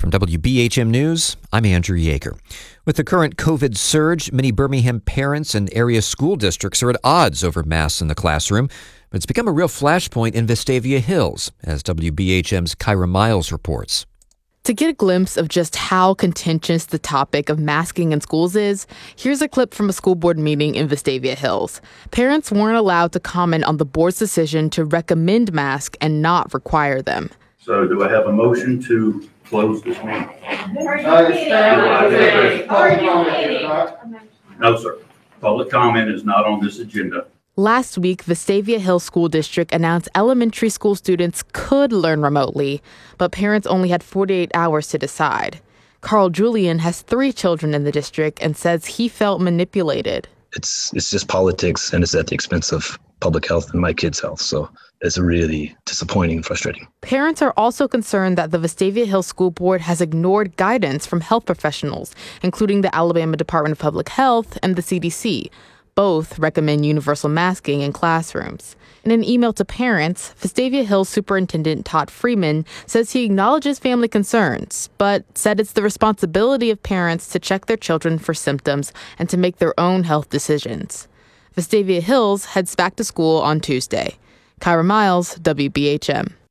From WBHM News, I'm Andrew Yeager. With the current COVID surge, many Birmingham parents and area school districts are at odds over masks in the classroom. But it's become a real flashpoint in Vestavia Hills, as WBHM's Kyra Miles reports. To get a glimpse of just how contentious the topic of masking in schools is, here's a clip from a school board meeting in Vestavia Hills. Parents weren't allowed to comment on the board's decision to recommend masks and not require them. So do I have a motion to close this meeting? No, sir. Public comment is not on this agenda. Last week, Vestavia Hills School District announced elementary school students could learn remotely, but parents only had 48 hours to decide. Carl Julian has 3 children in the district and says he felt manipulated. It's just politics, and it's at the expense of public health and my kids' health. So it's really disappointing and frustrating. Parents are also concerned that the Vestavia Hills School Board has ignored guidance from health professionals, including the Alabama Department of Public Health and the CDC. Both recommend universal masking in classrooms. In an email to parents, Vestavia Hills Superintendent Todd Freeman says he acknowledges family concerns, but said it's the responsibility of parents to check their children for symptoms and to make their own health decisions. Vestavia Hills heads back to school on Tuesday. Kyra Miles, WBHM.